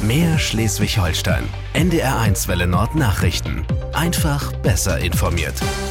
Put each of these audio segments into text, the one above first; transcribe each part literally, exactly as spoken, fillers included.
Mehr Schleswig-Holstein. N D R eins Welle Nord Nachrichten. Einfach besser informiert.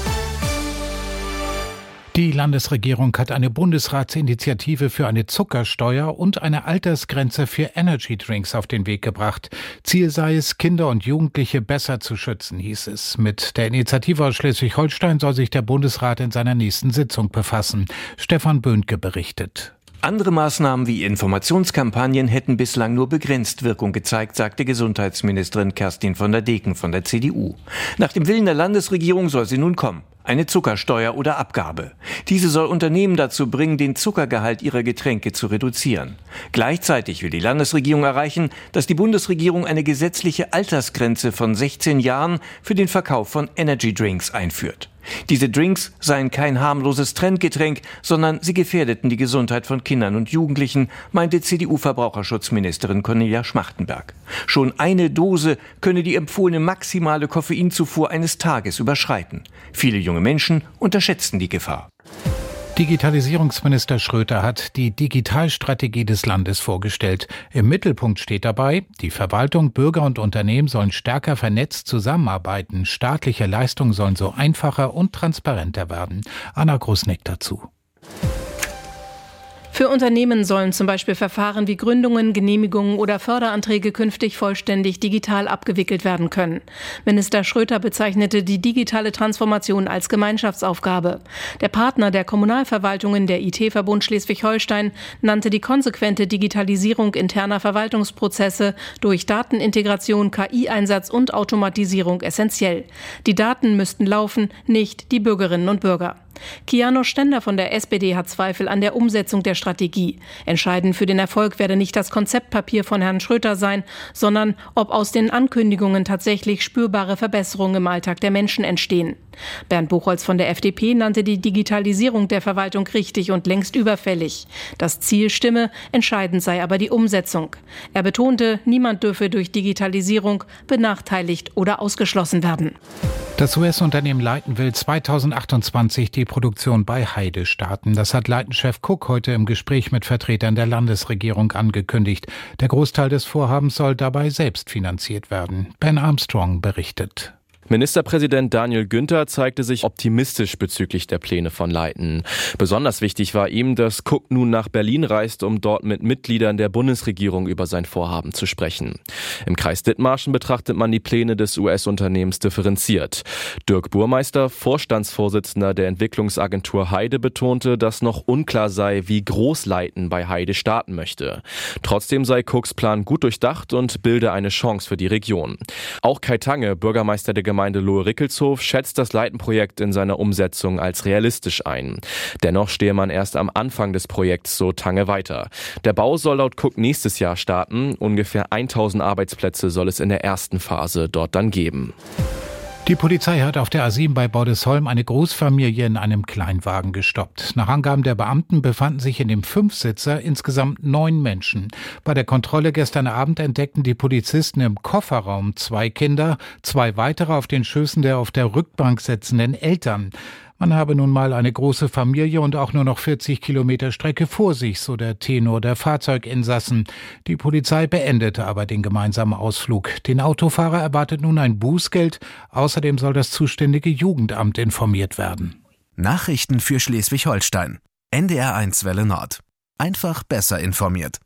Die Landesregierung hat eine Bundesratsinitiative für eine Zuckersteuer und eine Altersgrenze für Energydrinks auf den Weg gebracht. Ziel sei es, Kinder und Jugendliche besser zu schützen, hieß es. Mit der Initiative aus Schleswig-Holstein soll sich der Bundesrat in seiner nächsten Sitzung befassen. Stefan Böhnke berichtet. Andere Maßnahmen wie Informationskampagnen hätten bislang nur begrenzt Wirkung gezeigt, sagte Gesundheitsministerin Kerstin von der Deken von der C D U. Nach dem Willen der Landesregierung soll sie nun kommen. Eine Zuckersteuer oder Abgabe. Diese soll Unternehmen dazu bringen, den Zuckergehalt ihrer Getränke zu reduzieren. Gleichzeitig will die Landesregierung erreichen, dass die Bundesregierung eine gesetzliche Altersgrenze von sechzehn Jahren für den Verkauf von Energydrinks einführt. Diese Drinks seien kein harmloses Trendgetränk, sondern sie gefährdeten die Gesundheit von Kindern und Jugendlichen, meinte C D U-Verbraucherschutzministerin Cornelia Schmachtenberg. Schon eine Dose könne die empfohlene maximale Koffeinzufuhr eines Tages überschreiten. Viele junge Menschen unterschätzen die Gefahr. Digitalisierungsminister Schröter hat die Digitalstrategie des Landes vorgestellt. Im Mittelpunkt steht dabei, die Verwaltung, Bürger und Unternehmen sollen stärker vernetzt zusammenarbeiten. Staatliche Leistungen sollen so einfacher und transparenter werden. Anna Grusnick dazu. Für Unternehmen sollen zum Beispiel Verfahren wie Gründungen, Genehmigungen oder Förderanträge künftig vollständig digital abgewickelt werden können. Minister Schröter bezeichnete die digitale Transformation als Gemeinschaftsaufgabe. Der Partner der Kommunalverwaltungen, der I T-Verbund Schleswig-Holstein, nannte die konsequente Digitalisierung interner Verwaltungsprozesse durch Datenintegration, K I-Einsatz und Automatisierung essentiell. Die Daten müssten laufen, nicht die Bürgerinnen und Bürger. Kiano Stender von der S P D hat Zweifel an der Umsetzung der Strategie. Entscheidend für den Erfolg werde nicht das Konzeptpapier von Herrn Schröter sein, sondern ob aus den Ankündigungen tatsächlich spürbare Verbesserungen im Alltag der Menschen entstehen. Bernd Buchholz von der F D P nannte die Digitalisierung der Verwaltung richtig und längst überfällig. Das Ziel stimme, entscheidend sei aber die Umsetzung. Er betonte, niemand dürfe durch Digitalisierung benachteiligt oder ausgeschlossen werden. Das U S-Unternehmen Leighton will zweitausendachtundzwanzig die Produktion bei Heide starten. Das hat Leighton-Chef Cook heute im Gespräch mit Vertretern der Landesregierung angekündigt. Der Großteil des Vorhabens soll dabei selbst finanziert werden. Ben Armstrong berichtet. Ministerpräsident Daniel Günther zeigte sich optimistisch bezüglich der Pläne von Leighton. Besonders wichtig war ihm, dass Cook nun nach Berlin reist, um dort mit Mitgliedern der Bundesregierung über sein Vorhaben zu sprechen. Im Kreis Dithmarschen betrachtet man die Pläne des U S-Unternehmens differenziert. Dirk Burmeister, Vorstandsvorsitzender der Entwicklungsagentur Heide, betonte, dass noch unklar sei, wie groß Leighton bei Heide starten möchte. Trotzdem sei Cooks Plan gut durchdacht und bilde eine Chance für die Region. Auch Kai Tange, Bürgermeister der Gemeinde Lohe-Rickelshof, schätzt das Leighton-Projekt in seiner Umsetzung als realistisch ein. Dennoch stehe man erst am Anfang des Projekts, so Tange weiter. Der Bau soll laut Cook nächstes Jahr starten. Ungefähr tausend Arbeitsplätze soll es in der ersten Phase dort dann geben. Die Polizei hat auf der A sieben bei Bordesholm eine Großfamilie in einem Kleinwagen gestoppt. Nach Angaben der Beamten befanden sich in dem Fünfsitzer insgesamt neun Menschen. Bei der Kontrolle gestern Abend entdeckten die Polizisten im Kofferraum zwei Kinder, zwei weitere auf den Schößen der auf der Rückbank sitzenden Eltern. Man habe nun mal eine große Familie und auch nur noch vierzig Kilometer Strecke vor sich, so der Tenor der Fahrzeuginsassen. Die Polizei beendete aber den gemeinsamen Ausflug. Den Autofahrer erwartet nun ein Bußgeld. Außerdem soll das zuständige Jugendamt informiert werden. Nachrichten für Schleswig-Holstein. N D R eins Welle Nord. Einfach besser informiert.